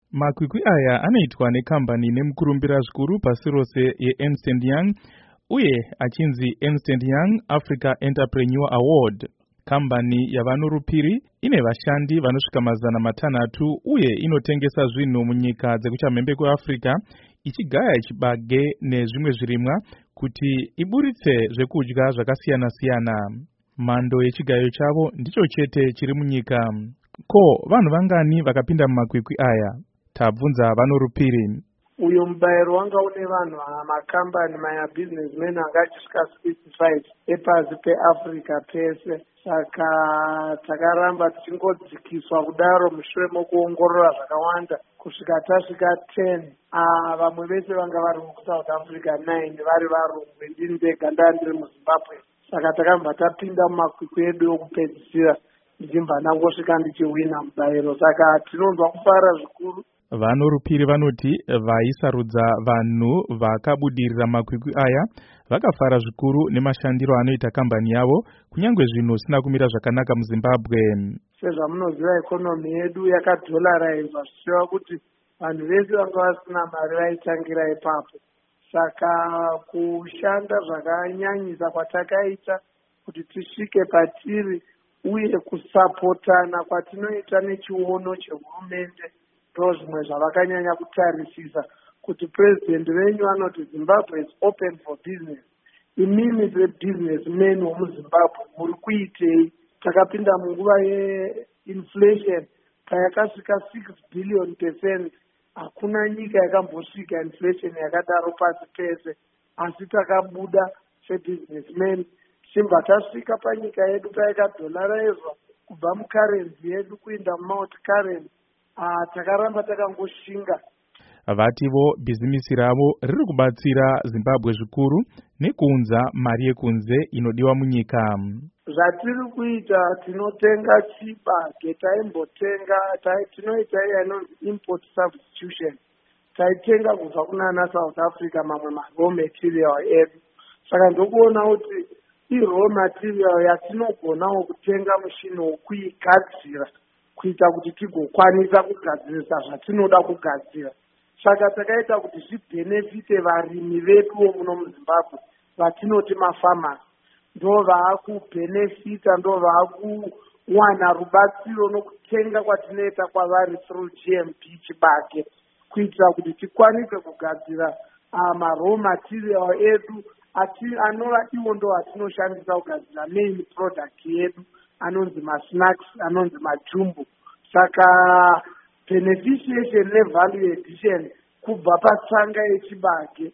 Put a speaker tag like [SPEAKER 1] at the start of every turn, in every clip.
[SPEAKER 1] Makwikwi aya anoitwa nekambani nemukurumbira zvikuru pasi rose yeErnst & Young uye achinzi Ernst & Young Africa Entrepreneur Award. Kambani yavanurupiri ine vashandi vanosvika 600 uye inotengesa zvinhu munyika dzekuchamhembe kweAfrica, ichigaya chibage nezvimwe zvirimwa kuti iburitse zvekudya zvakasiyana-siyana. Mhando yechigayo chavo ndicho chete chiri munyika. Ko, vanhu vangani vakapinda mumakwikwi aya? Tabvunza vanurupiri.
[SPEAKER 2] Uyo mubayiro wanga une vanhu makambani businessmen angachisvika 65 epasi peAfrica pese. Saka takaramba tichingodzikiswa kudaro mushure mokuongorora zvakawanda kusvika tasvika 10. Vamwe vese vanga vari muSouth Africa, 9 vari varungwe. Ndini ndega ndandiri muZimbabwe. Saka takabva tapinda mumakwikwi edu okupedzisira ndichibva ndangosvika ndichiwina mubayiro. Saka tinonzwa kufara zvikuru.
[SPEAKER 1] Vanurupiri vanoti vaisarudza vanhu vakabudirira makwikwi aya vakafara zvikuru nemashandiro anoita kambani yavo kunyange zvinhu zvisina kumira zvakanaka muZimbabwe.
[SPEAKER 2] Sezvamunoziva ikonomi yedu yakadolaraizwa zvicheva kuti vanhu vese vanga vasina mari vaitangira ipapo. Saka kushanda zvakanyanyisa kwatakaita kuti tisvike patiri uye kusapotana kwatinoita nechiono chehurumende ndo zvimwe zvavakanyanya kutarisisa kuti president venyu anoti Zimbabwe is open for business. Imimi sebusinessmen womuZimbabwe muri kuitei? Takapinda munguva yeinflation payakasvika 6 billion %. Hakuna nyika yakambosvika inflation yakadaro pasi pese, asi takabuda sebusinessmen tichibva tasvika panyika yedu payakadolaraizwa kubva mukarenzi yedu kuenda mumulti currency. Takaramba takangoshinga.
[SPEAKER 1] Vativo bhizimisi ravo riri kubatsira Zimbabwe zvikuru nekuunza mari yekunze inodiwa munyika.
[SPEAKER 2] Zvatiri kuita tinotenga chibage, tinoita inonzi import substitution. Taitenga kubva kunana South Africa mamwe raw material edu. Saka ndokuona kuti raw material yatinogonawo kutenga mushini wokuigadzira kuita kuti tigokwanisa kugadzirisa zvatinoda kugadzira. Saka takaita kuti zvibhenefite varimi vedu muno muZimbabwe vatinoti mafarmers. Ndo vaakubhenefita, ndo vaakuwana rubatsiro nokutenga kwatinoita kwavari through GMP chibage kuitira kuti tikwanise kugadzira raw material edu anova iwo ndo atinoshandisa kugadzira main product yedu anonzi masnacks, anonzi majumbo. Saka beneficiation nevalue addition kubva patsanga yechibage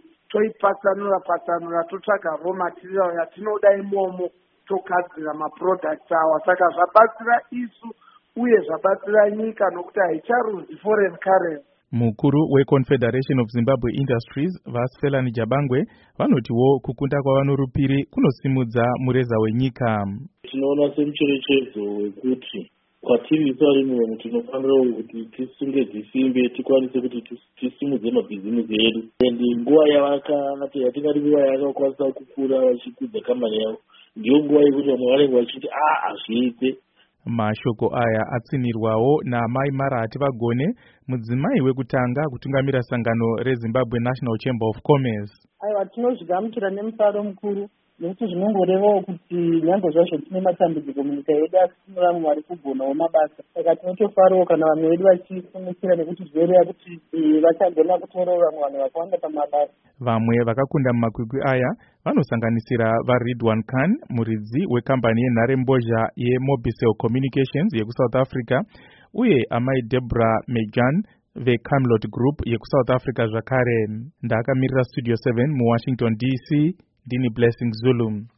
[SPEAKER 2] toipatsanura totsvaga raw material yatinoda imomo togadzira maproducts awa. Saka zvabatsira isu uye zvabatsira nyika nokuti haicharuzi foreign currency.
[SPEAKER 1] Mukuru weConfederation of Zimbabwe Industries, Vasfelani Jabangwe, vanotiwo kukunda kwavanurupiri kunosimudza mureza wenyika.
[SPEAKER 3] Tinoona semucherechedzo wekuti kwatiri isu tinofanira kuti tisunge dzisimbe tikwanise kuti tisimudze mabhizimusi edu. Nguva yatingati nguva yakakwanisa kukura vachikudza kambani yavo ndiyo nguva yekuti vamwe vanenge vachiti hazviite.
[SPEAKER 1] Mashoko aya atsinirwawo naMai Marati Vagone, mudzimai wekutanga kutungamira sangano reZimbabwe National Chamber of Commerce.
[SPEAKER 4] Aiwa, tinozvigamuchira nemufaro mukuru nekuti zvinongorevawo kuti nyange zvazvo tine matambudziko munyika yedu asi tine vamwe vari kugonawo mabasa. Saka tinotofarawo kana vamwe vedu vachifunikira nekuti zvivereva kuti vachagona kutorawo vamwe vanhu vakawanda pamabasa.
[SPEAKER 1] Vamwe vakakunda mumakwikwi aya vanosanganisira vaRidwan Khan, muridzi wekambani yenharembozha yeMobicel Communications yekuSouth Africa, uye amai Deborah Mejan veCamelot Group yekuSouth Africa zvakare. Ndakamirira Studio 7 muWashington DC, ndini Blessing Zulu.